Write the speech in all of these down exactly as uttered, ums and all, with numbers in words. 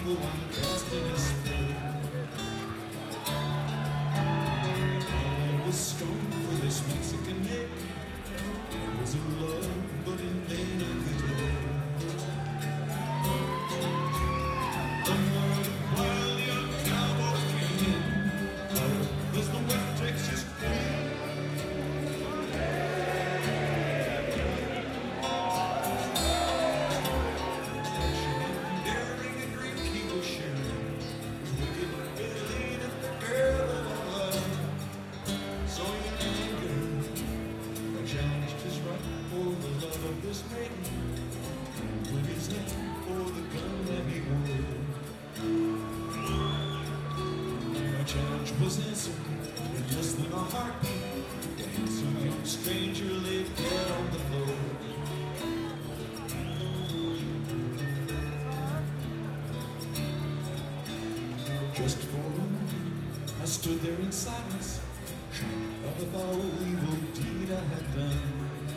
the one cast in his fate. I was strong for this Mexican hate. It was a love, but in vain of the day. The wild young cowboy came in. Was the wet Texas queen. Daring and drink he was sharing. Wicked Billy, the girl that I love. So young and eager, I challenged his right for the love of this maiden. With his hand for the gun that he wore. My challenge was answered. Less than a heartbeat, the handsome young stranger lay dead on the floor. Just for a moment, I stood there in silence, shocked of the foul evil deed I had done.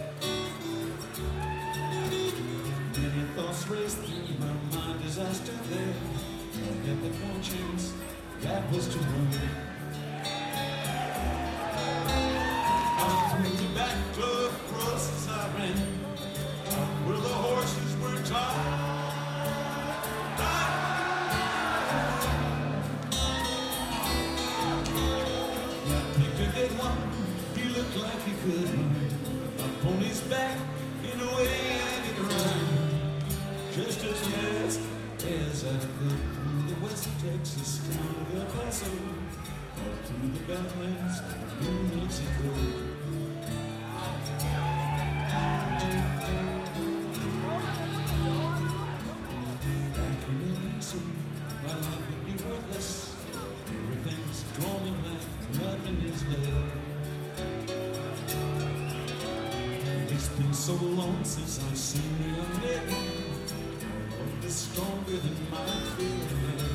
Many thoughts raced through my mind as I stood there, yet the one chance that was to run. Back to the crosses I ran, where the horses were tied. I picked a dead one, he looked like he could run. My pony's back in a way I could run, just as fast as I could through the west Texas town of El Paso, up through the Badlands of New Mexico. My life would be worthless. Everything's drawn in life, nothing is left. It's been so long since I've seen the young lady. Love is stronger than my feeling.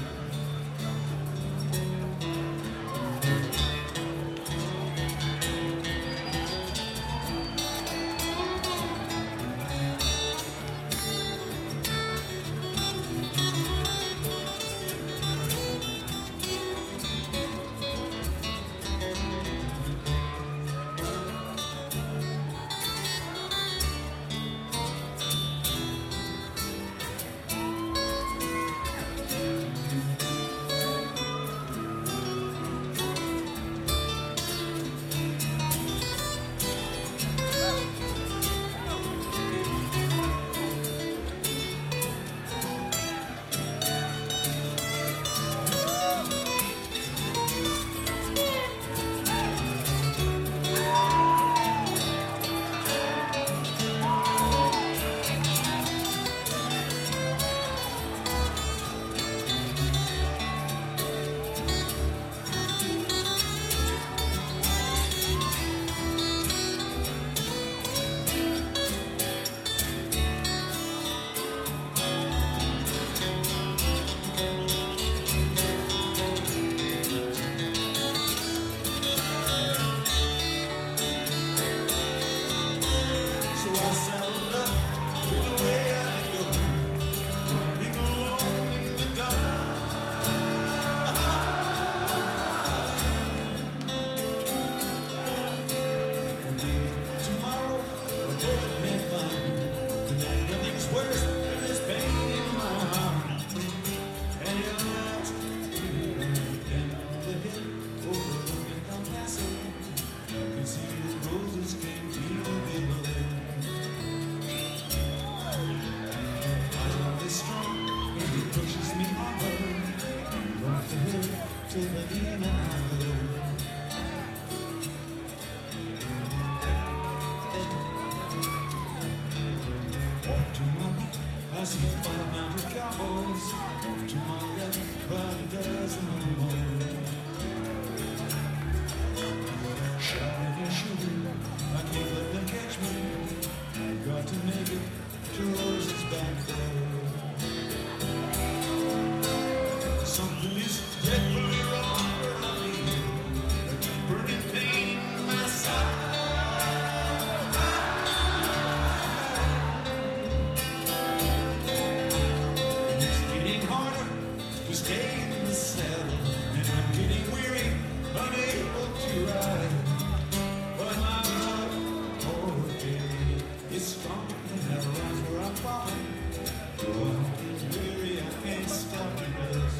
to stay in the saddle, and I'm getting weary, unable to ride. But my love, oh baby, is stronger than the rise where I'm falling. Oh, I'm getting weary, I can't stop the rest.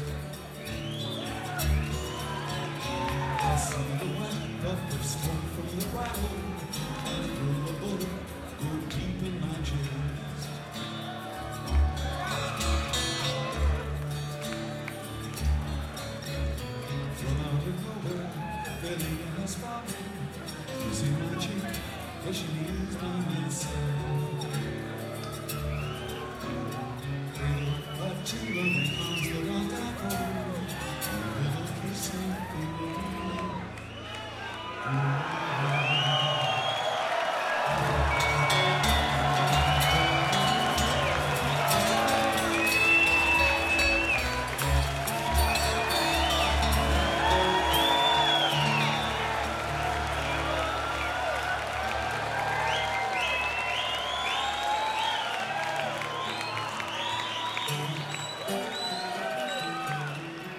I see the white puff of smoke from the rifle, and through the bullet, go deep in my chest. From out of nowhere, Billy and his father, kissing my cheek, wishing he was by my side. They look like two of